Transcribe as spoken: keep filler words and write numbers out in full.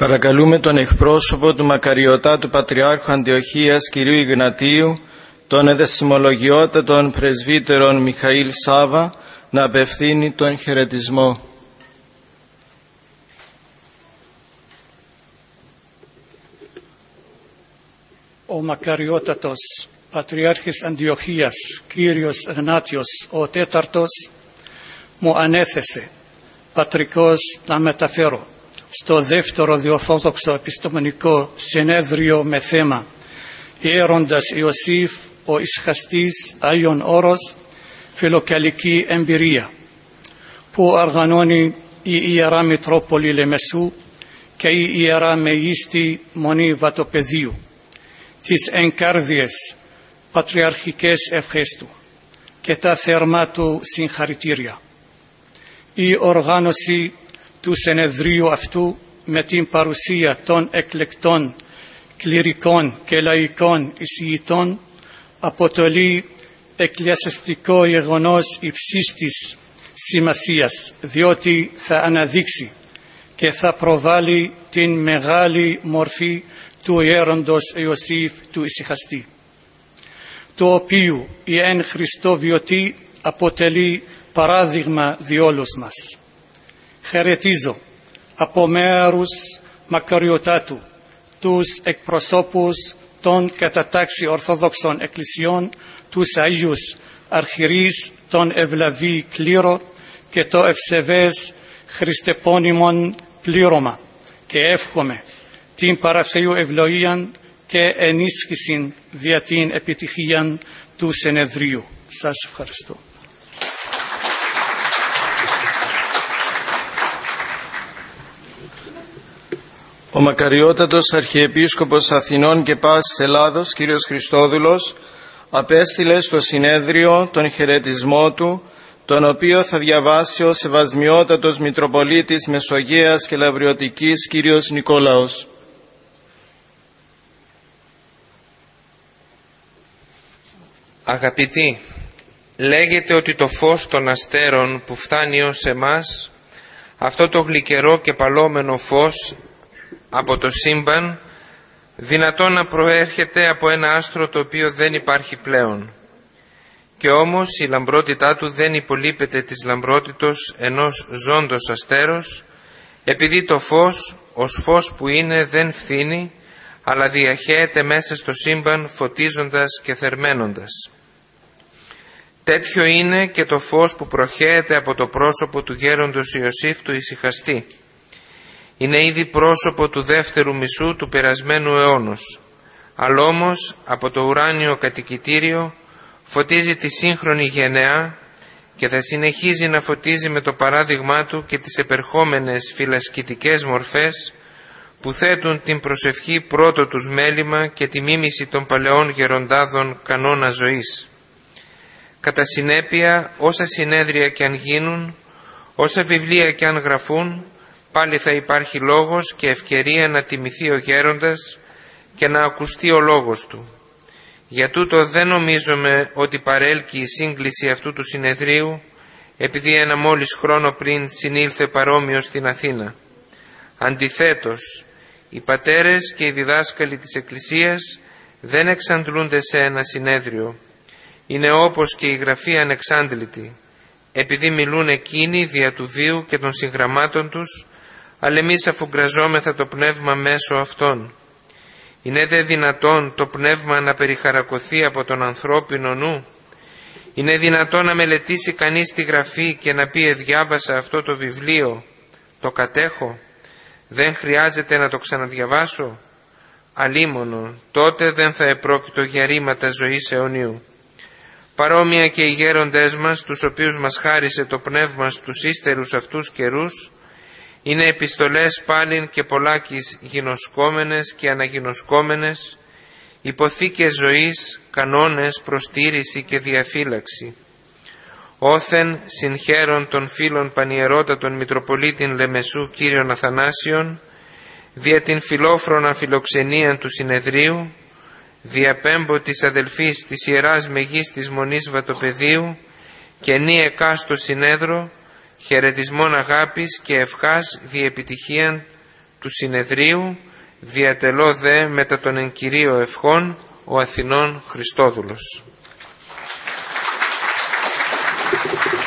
Παρακαλούμε τον εκπρόσωπο του Μακαριωτάτου Πατριάρχου Αντιοχίας κ. Ιγνατίου, τον εδεσιμολογιότατον πρεσβύτερον Μιχαήλ Σάβα, να απευθύνει τον χαιρετισμό. Ο Μακαριότατος Πατριάρχης Αντιοχίας Κύριος Γνάτιος ο Τέταρτος μου ανέθεσε πατρικός να μεταφέρω στο δεύτερο διορθόδοξο επιστημονικό συνέδριο με θέμα Γέροντας Ιωσήφ ο Ισχαστής Άγιον Όρος φιλοκαλική εμπειρία, που οργανώνει η Ιερά Μητρόπολη Λεμεσού και η Ιερά Μεγίστη Μονή Βατοπεδίου, τις εγκάρδιες πατριαρχικές ευχές του και τα θερμά του συγχαρητήρια. Η οργάνωση του συνεδρίου αυτού με την παρουσία των εκλεκτών κληρικών και λαϊκών εισηγητών αποτελεί εκκλησιαστικό γεγονός υψίστης σημασίας, διότι θα αναδείξει και θα προβάλλει την μεγάλη μορφή του γέροντος Ιωσήφ του Ισυχαστή, το οποίο η εν Χριστώ βιωτή αποτελεί παράδειγμα διόλους μας. Χαιρετίζω από μέρους Μακαριωτάτου τους εκπροσώπους των κατατάξει Ορθόδοξων Εκκλησιών, τους Αγίους Αρχιερείς, τον ευλαβή κλήρο και το ευσεβές χριστεπώνυμον πλήρωμα, και εύχομαι την παραθείου ευλογίαν και ενίσχυσιν δια την επιτυχίαν του συνεδρίου. Σας ευχαριστώ. Ο Μακαριότατος Αρχιεπίσκοπος Αθηνών και Πάσης Ελλάδος, κ. Χριστόδουλος, απέστειλε στο συνέδριο τον χαιρετισμό του, τον οποίο θα διαβάσει ο Σεβασμιότατος Μητροπολίτης Μεσογείας και Λαυριωτικής κ. Νικόλαος. Αγαπητοί, λέγεται ότι το φως των αστέρων που φτάνει ως εμάς, αυτό το γλυκερό και παλόμενο φως από το σύμπαν, δυνατόν να προέρχεται από ένα άστρο το οποίο δεν υπάρχει πλέον. Και όμως η λαμπρότητά του δεν υπολείπεται της λαμπρότητος ενός ζώντος αστέρος, επειδή το φως, ως φως που είναι, δεν φθήνει, αλλά διαχέεται μέσα στο σύμπαν φωτίζοντας και θερμαίνοντας. Τέτοιο είναι και το φως που προχέεται από το πρόσωπο του γέροντος Ιωσήφ του Ισυχαστή. Είναι ήδη πρόσωπο του δεύτερου μισού του περασμένου αιώνος, αλλά όμως από το ουράνιο κατοικητήριο φωτίζει τη σύγχρονη γενεά και θα συνεχίζει να φωτίζει με το παράδειγμά του και τις επερχόμενες φυλασκητικές μορφές που θέτουν την προσευχή πρώτο τους μέλημα και τη μίμηση των παλαιών γεροντάδων κανόνα ζωής. Κατά συνέπεια, όσα συνέδρια και αν γίνουν, όσα βιβλία και αν γραφούν, πάλι θα υπάρχει λόγος και ευκαιρία να τιμηθεί ο γέροντας και να ακουστεί ο λόγος του. Για τούτο δεν νομίζομαι ότι παρέλκει η σύγκληση αυτού του συνεδρίου επειδή ένα μόλις χρόνο πριν συνήλθε παρόμοιο στην Αθήνα. Αντιθέτως, οι πατέρες και οι διδάσκαλοι της Εκκλησίας δεν εξαντλούνται σε ένα συνέδριο. Είναι όπως και η Γραφή ανεξάντλητη, επειδή μιλούν εκείνοι δια του βίου και των συγγραμμάτων τους, αλλά εμείς αφουγκραζόμεθα το πνεύμα μέσω αυτών. Είναι δε δυνατόν το πνεύμα να περιχαρακωθεί από τον ανθρώπινο νου? Είναι δυνατόν να μελετήσει κανείς τη Γραφή και να πει «Εδιάβασα αυτό το βιβλίο, το κατέχω, δεν χρειάζεται να το ξαναδιαβάσω»? Αλίμονο, τότε δεν θα επρόκειτο για ρήματα ζωής αιωνίου. Παρόμοια και οι γέροντές μας, τους οποίους μας χάρισε το πνεύμα στους ύστερους αυτούς καιρούς, είναι επιστολές πάλιν και πολλάκις γινωσκόμενες και αναγινωσκόμενες, υποθήκες ζωής, κανόνες, προστήρηση και διαφύλαξη. Όθεν συγχαίρον των φίλων πανιερότατων Μητροπολίτην Λεμεσού κύριων Αθανάσιων, δια την φιλόφρονα φιλοξενία του συνεδρίου, διαπέμπω της αδελφής της Ιεράς Μεγίστης Μονής Βατοπεδίου και νη εκάστο συνέδρο, χαιρετισμόν αγάπης και ευχάς διεπιτυχίαν του συνεδρίου, διατελώ δε μετά τον εν Κυρίω ευχών ο Αθηνών Χριστόδουλος.